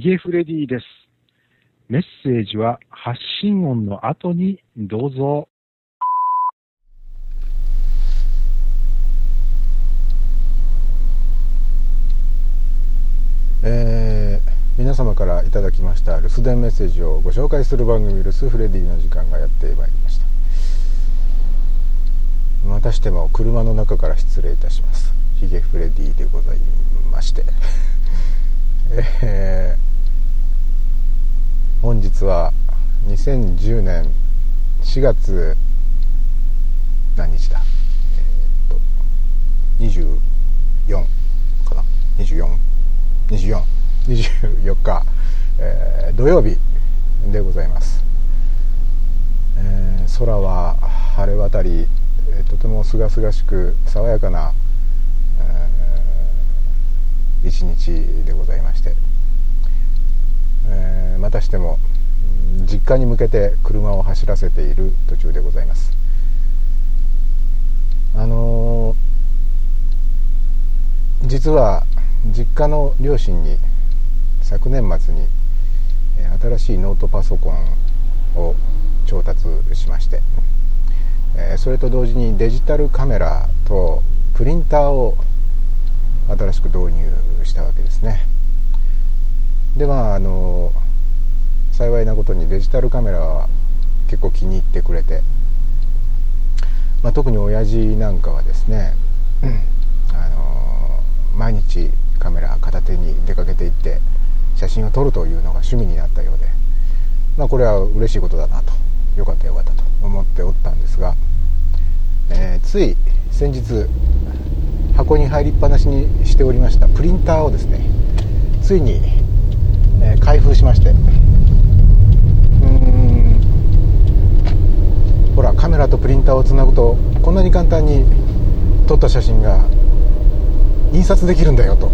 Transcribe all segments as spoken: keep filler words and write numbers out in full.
ゲフレディです。メッセージは発信音の後にどうぞ。 えー、皆様からいただきました留守電メッセージをご紹介する番組留守フレディの時間がやってまいりました。またしても車の中から失礼いたします。ヒゲフレディでございまして、えー、本日はにせんじゅうねんしがつ何日だ、えー、っとにじゅうよんかな、にじゅうよん、にじゅうよん、にじゅうよっか、えー、土曜日でございます。えー、空は晴れ渡り、えー、とても清々しく爽やかな、えー、一日でございまして、えー、またしても実家に向けて車を走らせている途中でございます。あのー、実は実家の両親に昨年末に新しいノートパソコンを調達しまして、それと同時にデジタルカメラとプリンターを新しく導入したわけですね。でまああの幸いなことにデジタルカメラは結構気に入ってくれて、まあ、特に親父なんかはですね、あの毎日カメラ片手に出かけていって写真を撮るというのが趣味になったようで、まあ、これは嬉しいことだなと、よかったよかったと思っておったんですが、えー、つい先日箱に入りっぱなしにしておりましたプリンターをですね、ついに、えー、開封しまして、うーんほらカメラとプリンターをつなぐとこんなに簡単に撮った写真が印刷できるんだよと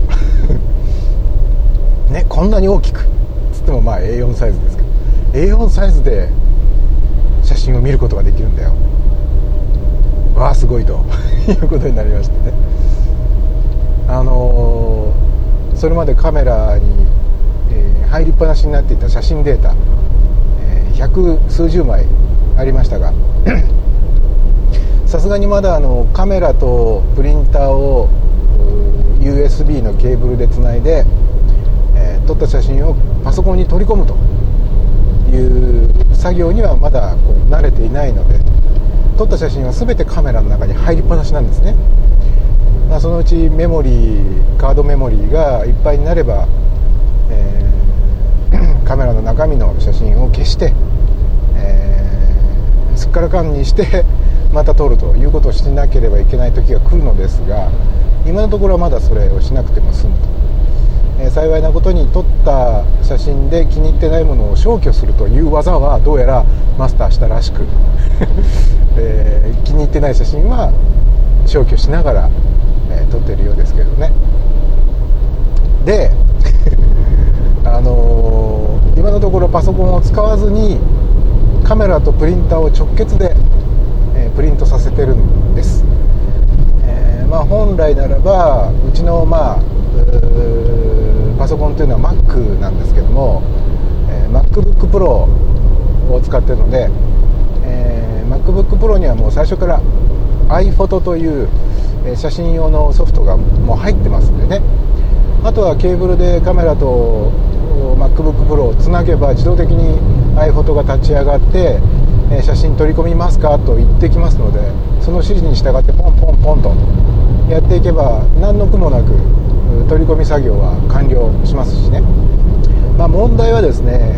ね、こんなに大きくつってもまあ エーよん サイズですけど エーよん サイズで写真を見ることができるんだよ、わあすごいということになりましてね、あのー、それまでカメラに、えー、入りっぱなしになっていた写真データ、えー、百数十枚ありましたがさすがにまだあのカメラとプリンターをユーエスビー のケーブルでつないで、えー、撮った写真をパソコンに取り込むという作業にはまだこう慣れていないので、撮った写真は全てカメラの中に入りっぱなしなんですね。まあ、そのうちメモリーカードメモリーがいっぱいになれば、えー、カメラの中身の写真を消して、えー、すっからかんにしてまた撮るということをしなければいけない時が来るのですが、今のところはまだそれをしなくても済むと、えー、幸いなことに撮った写真で気に入ってないものを消去するという技はどうやらマスターしたらしく、えー、気に入ってない写真は消去しながら、えー、撮ってるようですけどね。であのー、今のところパソコンを使わずにカメラとプリンターを直結で、えー、プリントさせてるんです。まあ、本来ならばうちの、まあ、パソコンというのは Mac なんですけども、えー、MacBook Pro を使っているので、えー、MacBook Pro にはもう最初から iPhoto という写真用のソフトがもう入ってますんでね、あとはケーブルでカメラと MacBook Pro をつなげば自動的に iPhoto が立ち上がって写真取り込みますかと言ってきますので、その指示に従ってポンポンポンとやっていけば何の苦もなく取り込み作業は完了しますしね。まあ、問題はですね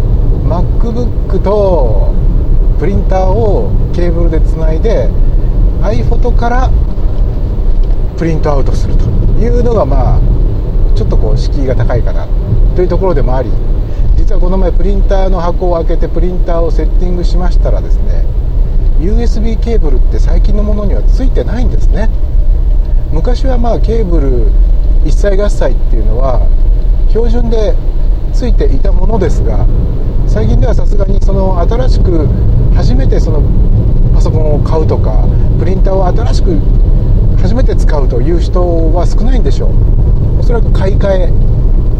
MacBook とプリンターをケーブルでつないで iPhoto からプリントアウトするというのがまあちょっとこう敷居が高いかなというところでもあり、実はこの前プリンターの箱を開けてプリンターをセッティングしましたらですね、 ユーエスビー ケーブルって最近のものにはついてないんですね。昔はまあケーブル一切合切っていうのは標準でついていたものですが、最近ではさすがにその新しく初めてそのパソコンを買うとかプリンターを新しく初めて使うという人は少ないんでしょう。おそらく買い替え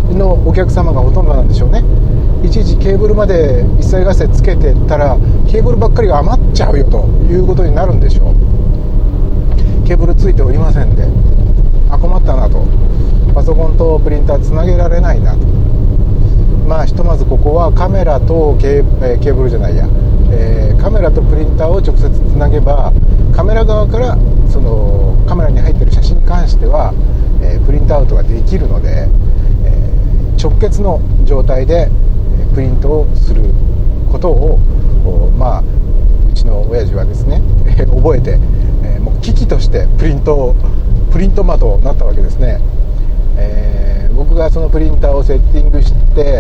のお客様がほとんどなんでしょうね。いちいちケーブルまで一切合切つけてったらケーブルばっかりが余っちゃうよということになるんでしょう。ケーブルついておりませんで、あ、困ったなと、パソコンとプリンターつなげられないなと。まあひとまずここはカメラとケー、えー、ケーブルじゃないや、えー、カメラとプリンターを直接つなげばカメラ側からそのカメラに入っている写真に関しては、えー、プリントアウトができるので、えー、直結の状態でプリントをすることをまあうちの親父はですね覚えて、えー、もう機器としてプリントプリントマとなったわけですね。えー、僕がそのプリンターをセッティングして、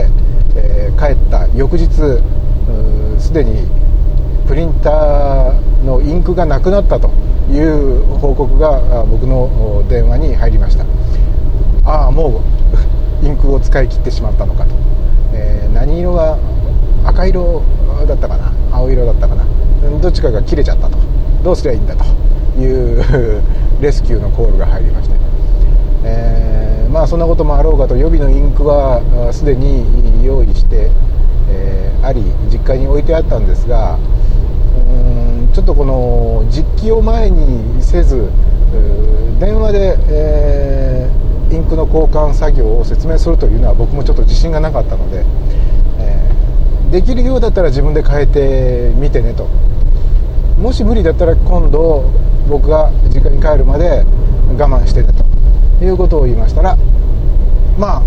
えー、帰った翌日すでにプリンターのインクがなくなったという報告が僕の電話に入りました。ああ、もうインクを使い切ってしまったのかと、えー、何色が赤色だったかな青色だったかな、どっちかが切れちゃったと、どうすりゃいいんだというレスキューのコールが入りまして、えー、まあそんなこともあろうかと予備のインクはすでに用意して、えー、あり実家に置いてあったんですが、うーんちょっとこの実機を前にせず電話で、えー、インクの交換作業を説明するというのは僕もちょっと自信がなかったので、えー、できるようだったら自分で変えてみてねと、もし無理だったら今度僕が実家に帰るまで我慢してねということを言いましたら、まあ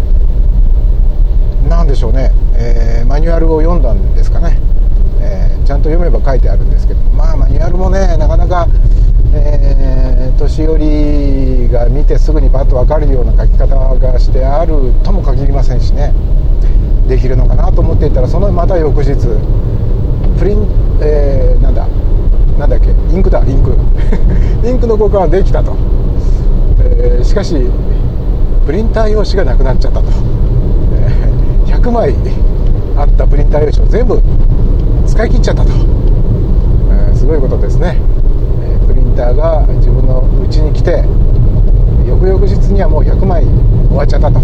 なんでしょうね、えー、マニュアルを読んだんですかね、えー、ちゃんと読めば書いてあるんですけど、まあマニュアルもねなかなか、えー、年寄りが見てすぐにパッと分かるような書き方がしてあるとも限りませんしね、できるのかなと思っていたらそのまた翌日プリン、えー、なんだなんだっけインクだインクインクの交換はできたと、えー、しかしプリンター用紙がなくなっちゃったと、えー、ひゃくまいあったプリンター用紙を全部使い切っちゃったと、えー、すごいことですね。えー、プリンターが自分の家に来て翌々日にはもうひゃくまい終わっちゃったと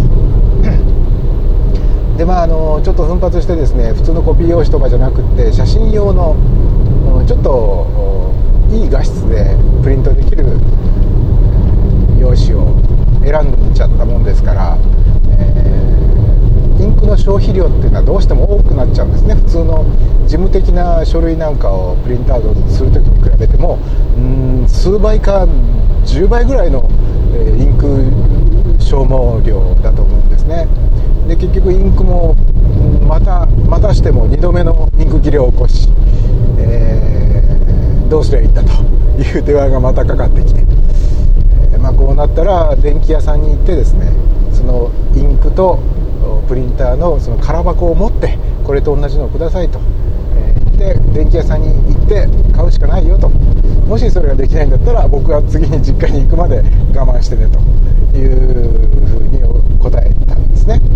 でまああのちょっと奮発してですね、普通のコピー用紙とかじゃなくって写真用のちょっといい画質でプリントできる用紙を選んじゃったもんですから、えー、インクの消費量っていうのはどうしても多くなっちゃうんですね。普通の事務的な書類なんかをプリントアウトするときに比べてもうーん数倍かじゅうばいぐらいの、えー、インク消耗量だと思うんですね。で結局インクもまたまたしてもにどめのインク切れを起こし、えー、どうすりゃいいんだという電話がまたかかってきて、えーまあ、こうなったら電気屋さんに行ってですね、そのインクとプリンターのその空箱を持ってこれと同じのをくださいと、えー、言って電気屋さんに行って買うしかないよと、もしそれができないんだったら僕は次に実家に行くまで我慢してねというふうに答えたんですね。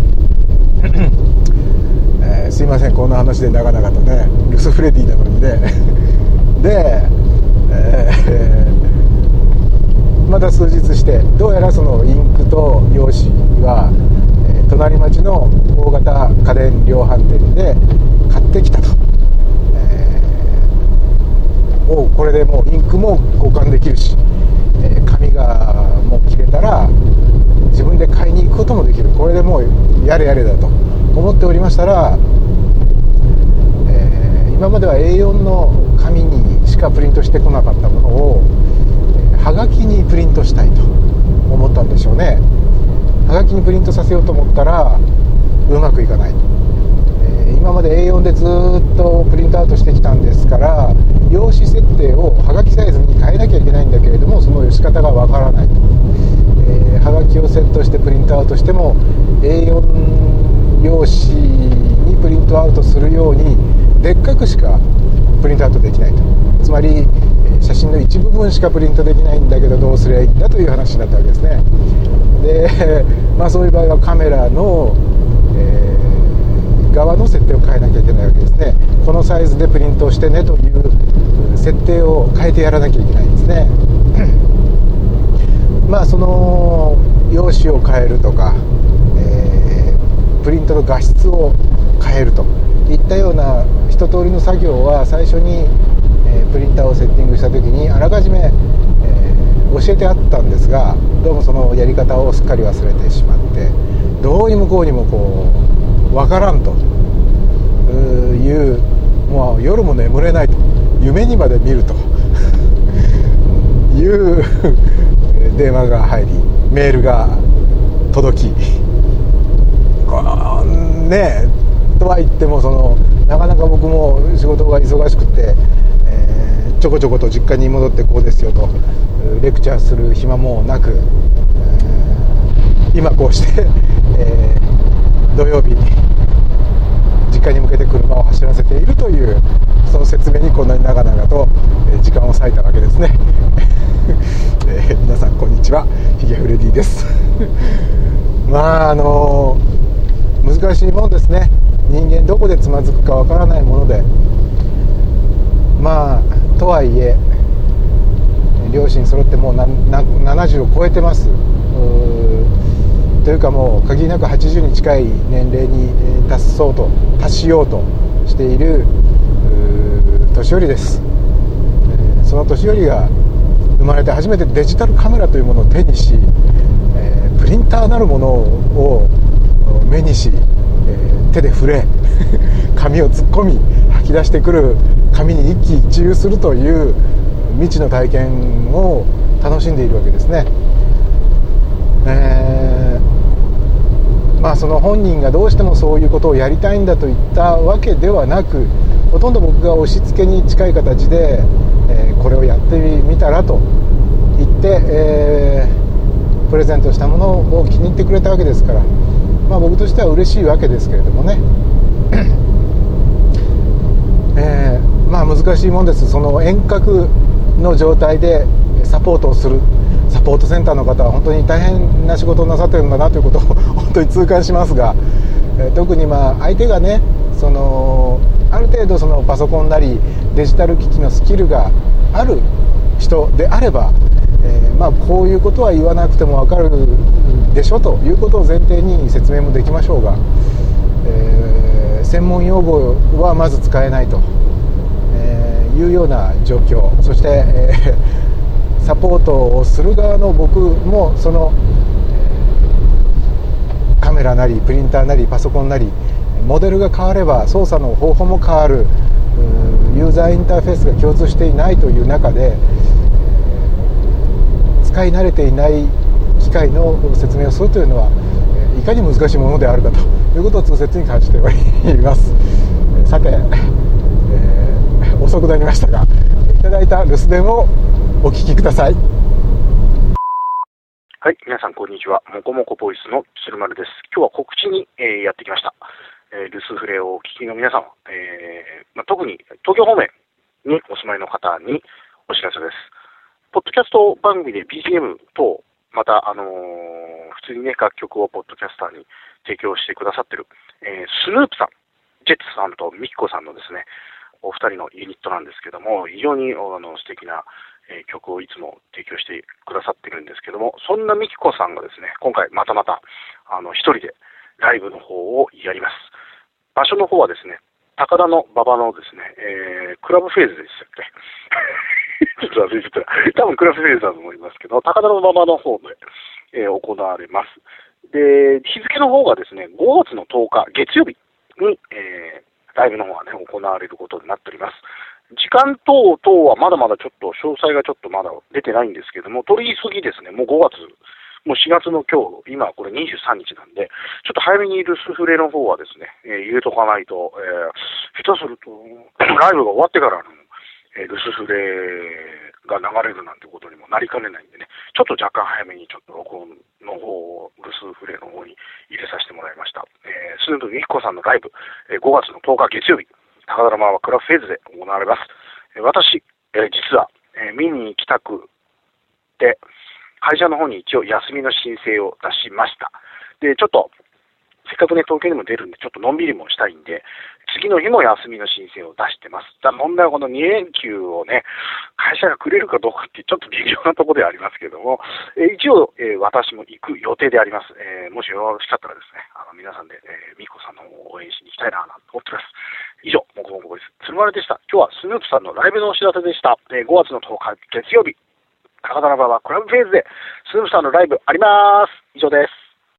えー、すいませんこんな話で長々とね、ルスフレディなのにねで、えー、また数日してどうやらそのインクと用紙は、えー、隣町の大型家電量販店で買ってきたと、えー、おこれでもうインクも交換できるし、えー、紙がもう切れたら自分で買いに行くこともできる、これでもうやれやれだと思っておりましたら、えー、今までは エーよん の紙にしかプリントしてこなかったものをはがきにプリントしたいと思ったんでしょうね。はがきにプリントさせようと思ったらうまくいかない、えー、今まで エーよん でずっとプリントアウトしてきたんですから、用紙設定をはがきサイズに変えなきゃいけないんだけれどもその仕方がわからない、えー、はがきをセットしてプリントアウトしても エーよん 用紙にプリントアウトするようにでっかくしかプリントアウトできないと、つまり写真の一部分しかプリントできないんだけどどうすりゃいいんだという話になったわけですね。で、まあ、そういう場合はカメラの、えー、側の設定を変えなきゃいけないわけですね。このサイズでプリントをしてねという設定を変えてやらなきゃいけないんですね。まあその用紙を変えるとか、えプリントの画質を変えるといったような一通りの作業は最初に、えー、プリンターをセッティングした時にあらかじめ、えー、教えてあったんですが、どうもそのやり方をすっかり忘れてしまって、どうにもこうにもこうわからんという、もう夜も眠れないと、夢にまで見るという電話が入り、メールが届き、このねとは言ってもそのなかなか僕も仕事が忙しくて、えー、ちょこちょこと実家に戻ってこうですよとレクチャーする暇もなく、えー、今こうして、えー、土曜日に実家に向けて車を走らせているというその説明にこんなに長々と時間を割いたわけですね、えー、皆さんこんにちは、ヒゲフレディですまああのー、難しいもんですね。人間どこでつまずくかわからないもので、まあとはいえ両親揃ってもうななななじゅうを超えてます。というかもう限りなくはちじゅうに近い年齢に達そうと達しようとしている年寄りです。その年寄りが生まれて初めてデジタルカメラというものを手にし、えー、プリンターなるものを目にし、えー、手で触れ紙を突っ込み吐き出してくる紙に一喜一憂するという未知の体験を楽しんでいるわけですね。えー、まあその本人がどうしてもそういうことをやりたいんだといったわけではなく、ほとんど僕が押し付けに近い形で、えー、これをやってみたらと言って、えー、プレゼントしたものを気に入ってくれたわけですから、まあ、僕としては嬉しいわけですけれどもね、えー、まあ難しいもんです。その遠隔の状態でサポートをするサポートセンターの方は本当に大変な仕事をなさってるんだなということを本当に痛感しますが、えー、特にまあ相手がね、そのある程度そのパソコンなりデジタル機器のスキルがある人であれば、えー、まあこういうことは言わなくても分かるでしょということを前提に説明もできましょうが、えー、専門用語はまず使えないと、えー、いうような状況。そして、えー、サポートをする側の僕もその、えー、カメラなりプリンターなりパソコンなりモデルが変われば操作の方法も変わる、ユーザーインターフェースが共通していないという中で、使い慣れていない機械の説明をするというのはいかに難しいものであるかということを痛切に感じております。さて、えー、遅くなりましたが、いただいた留守電をお聞きください。 はい、皆さんこんにちは。もこもこボイスの鶴丸です。今日は告知に、えー、やってきました。えー、留守フレをお聞きの皆さん、えーまあ、特に東京方面にお住まいの方にお知らせです。ポッドキャスト番組で ビージーエム 等、また、あのー、普通にね、楽曲をポッドキャスターに提供してくださってる、えー、スヌープさん、ジェッツさんとミキコさんのですね、お二人のユニットなんですけども、非常にあの素敵な、えー、曲をいつも提供してくださってるんですけども、そんなミキコさんがですね、今回またまた、あの、一人でライブの方をやります。場所の方はですね、高田の馬場のですね、えー、クラブフェーズでしたっけちょっと忘れちゃった。多分クラブフェーズだと思いますけど、高田の馬場の方で、えー、行われます。で、日付の方がですね、ごがつのとおか、月曜日に、えー、ライブの方がね、行われることになっております。時間等々はまだまだちょっと、詳細がちょっとまだ出てないんですけども、取り急ぎですね、もうごがつ、もうしがつの今日、今これにじゅうさんにちなんで、ちょっと早めに留守フレの方はですね、えー、入れとかないと、えー、下手すると、ライブが終わってからの、えー、留守フレが流れるなんてことにもなりかねないんでね、ちょっと若干早めにちょっと録音の方を、留守フレの方に入れさせてもらいました。えー、スヌープミキコさんのライブ、えー、ごがつのとおか月曜日、高田馬場クラブフェーズで行われます。えー、私、えー、実は、えー、見に行きたくて、会社の方に一応休みの申請を出しました。で、ちょっと、せっかくね、東京にも出るんで、ちょっとのんびりもしたいんで、次の日も休みの申請を出してます。だ問題はこのに連休をね、 会社がくれるかどうかってちょっと微妙なところではありますけれども、えー、一応、えー、私も行く予定であります。えー、もしよろしかったらですね、あの皆さんで、えー、ミコさんの方を応援しに行きたいなと思ってます。以上、もこもこです。鶴丸でした。今日はスヌープさんのライブのお知らせでした。えー、ごがつのとおか月曜日、高田馬場クラブフェイズでスヌープさんのライブあります。以上です。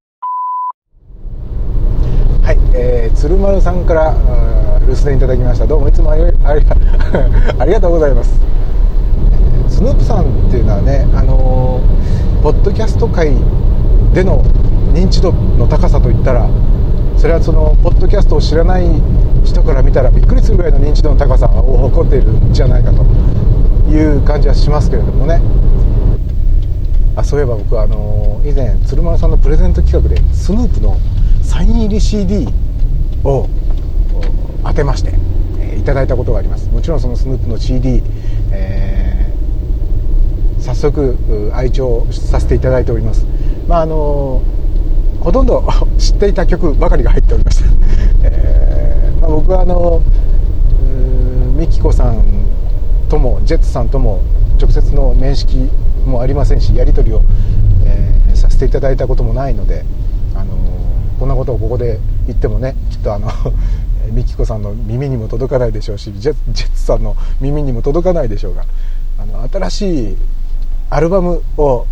はい、えー、鶴丸さんから留守電いただきました。どうもいつもありありありがとうございます。スヌープさんっていうのはね、あのー、ポッドキャスト界での認知度の高さといったら、それはそのポッドキャストを知らない人から見たらびっくりするぐらいの認知度の高さを誇っているんじゃないかという感じはしますけれどもね。あ、そういえば僕はあのー、以前鶴丸さんのプレゼント企画でスヌープのサイン入り シーディー を当てまして、えー、いただいたことがあります。もちろんそのスヌープの シーディー、えー、早速愛聴させていただいております。まああのー、ほとんど知っていた曲ばかりが入っておりました、えーまあ、僕はあのミキコさんともジェッツさんとも直接の面識もありませんし、やり取りを、えー、させていただいたこともないので、あのー、こんなことをここで言ってもね、きっとあのミキコさんの耳にも届かないでしょうし、ジェ、ジェッツさんの耳にも届かないでしょうが、あの新しいアルバムを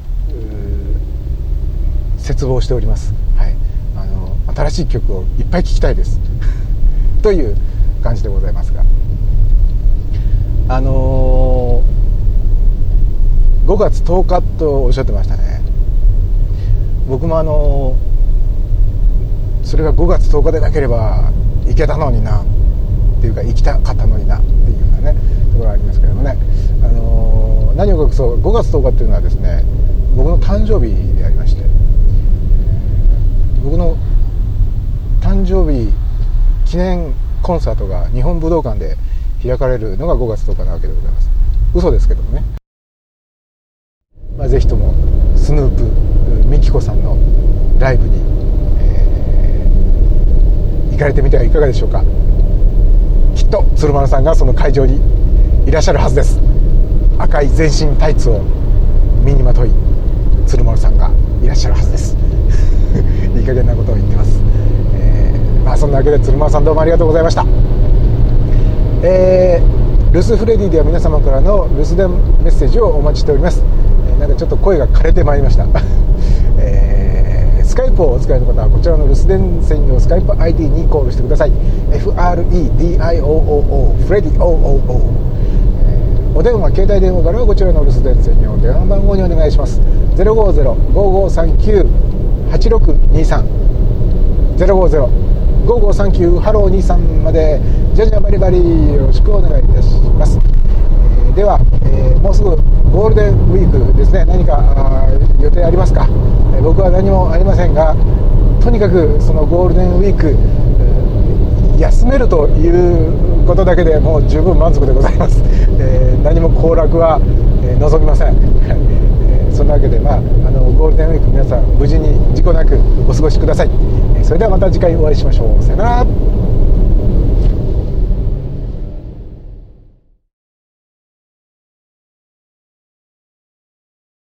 切望しております。はい、あの新しい曲をいっぱい聴きたいですという感じでございますが、あのー、ごがつとおかとおっしゃってましたね。僕もあのー、それがごがつとおかでなければ行けたのになっていうか、行きたかったのになっていうようなねところがありますけどもね、あのー、何を隠そうごがつとおかっていうのはですね、僕の誕生日でありまして、僕の誕生日記念コンサートが日本武道館で開かれるのがごがつとおかなわけでございます。嘘ですけどもね、まあ、ぜひともスヌープミキコさんのライブに、えー、行かれてみてはいかがでしょうか。きっと鶴丸さんがその会場にいらっしゃるはずです。赤い全身タイツを身にまとい鶴丸さんがいらっしゃるはずです。いい加減なことを言ってます。えーまあ、そんなわけで鶴丸さんどうもありがとうございました。えー、留守フレディでは皆様からの留守電メッセージをお待ちしております。えー、なんかちょっと声が枯れてまいりました、えー、スカイプをお使いの方はこちらの留守電専用スカイプ アイディー にコールしてください。 エフアールイーディーアイオーオーオー フレディ オーオーオー、えー、お電話携帯電話からはこちらの留守電専用電話番号にお願いします。 ゼロごゼロ ごごさんきゅう はちろくにさん ゼロごゼロ ごごさんきゅう ハローにさんまでじゃじゃバリバリよろしくお願いいたします。えー、では、えー、もうすぐゴールデンウィークですね。何か予定ありますか？えー、僕は何もありませんが、とにかくそのゴールデンウィーク、えー、休めるということだけでもう十分満足でございます。えー、何も行楽は、えー、望みません。そんなわけで、まあ、あのゴールデンウィーク皆さん無事に事故なくお過ごしください。それではまた次回お会いしましょう。さよなら。